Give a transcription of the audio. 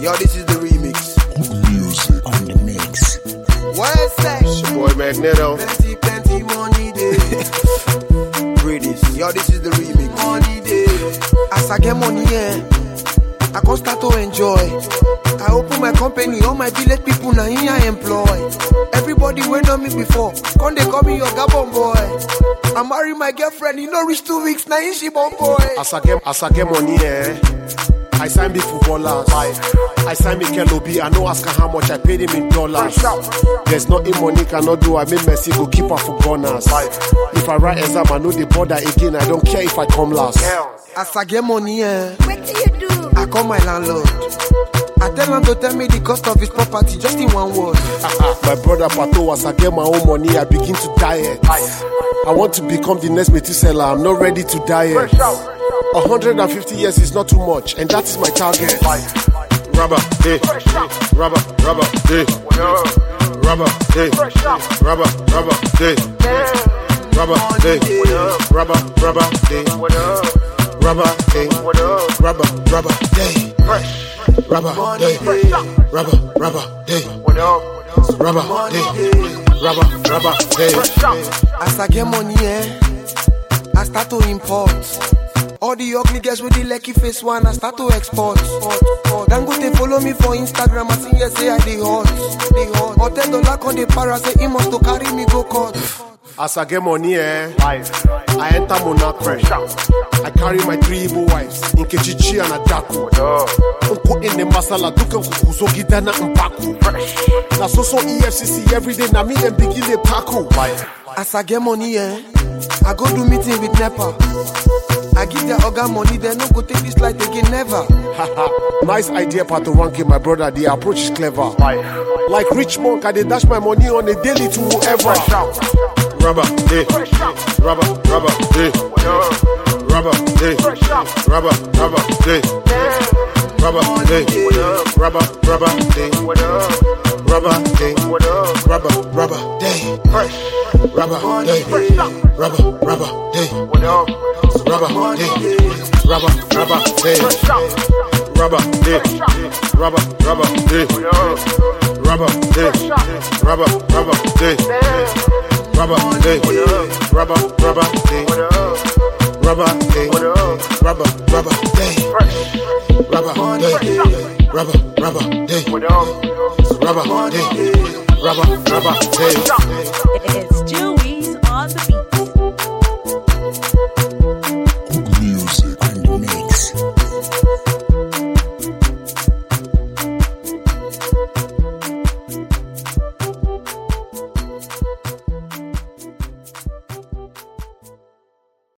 Yo, this is the remix. Good music on the mix. Where's that? It's your boy Magneto. Plenty money day. Read this. Yo, this is the remix. Money day. As I get money, I can start to enjoy. I open my company, all my village people now here I employ. Everybody went on me before, come they call me your Gabon boy. I marry my girlfriend, you know reach 2 weeks, now she born boy. As I get money, I sign big footballers. I sign Mikel Obi, I know ask her how much I paid him in dollars. There's nothing money cannot do, I make Messi go keep her for gunners. If I write exam, I know the border again, I don't care if I come last. As I get money, What do you do? I call my landlord. I tell him to tell me the cost of his property just in one word. My brother Pato, as I get my own money, I begin to diet. I want to become the next Methuselah, I'm not ready to diet. 150 years is not too much, and that is my target. Rubber, hey, rubber, hey, rubber, hey, rubber, hey, rubber, hey, rubber, hey, rubber, hey, rubber, hey. Rubber day, rubber day, rubber day. As I get money, I start to import. All the ugly girls with the lucky face one, I start to export. Dangote follow me for Instagram, I see you say I dey hot. $10 on the para, say he must to carry me go court. As I get money, I enter Monaco. I carry my 3 Igbo wives, Nkechichi and Adako. Unko in the masala, duka kukuzo gidana mpaku. Na so EFCC every day, na me and begin the paku. As I get money, I go do meeting with NEPA. I give their organ money, they no go take this light again, never. Nice idea, Pato Ranking, my brother, the approach is clever. Like rich monk, I dey dash my money on a daily to whoever. Rubber, hey, rubber, hey, rubber, hey, rubber, hey, rubber, hey, rubber, hey, rubber, hey, rubber, day, rubber, day, rubber, day, rubber, day, rubber, day, rubber, day, rubber, day, rubber, day, rubber, day. Rubber day, rubber day, rubber day, rubber day, rubber day, rubber day, rubber day, rubber day.